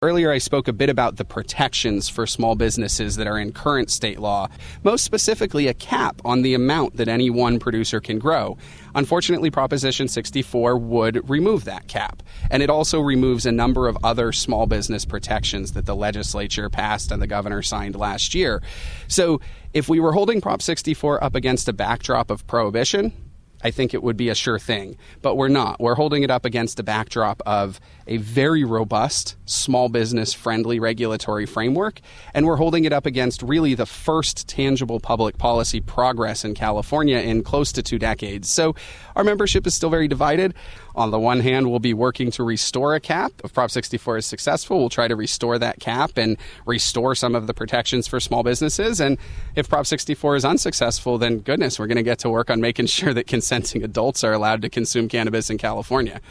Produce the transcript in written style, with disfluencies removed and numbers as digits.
Earlier, I spoke a bit about the protections for small businesses that are in current state law, most specifically a cap on the amount that any one producer can grow. Unfortunately, Proposition 64 would remove that cap, and it also removes a number of other small business protections that the legislature passed and the governor signed last year. So if we were holding Prop 64 up against a backdrop of prohibition, I think it would be a sure thing, but we're not. We're holding it up against a backdrop of a very robust, small business friendly regulatory framework, and we're holding it up against really the first tangible public policy progress in California in close to 2 decades. So our membership is still very divided. On the one hand, we'll be working to restore a cap. If Prop 64 is successful, we'll try to restore that cap and restore some of the protections for small businesses. And if Prop 64 is unsuccessful, then goodness, we're going to get to work on making sure that consenting adults are allowed to consume cannabis in California.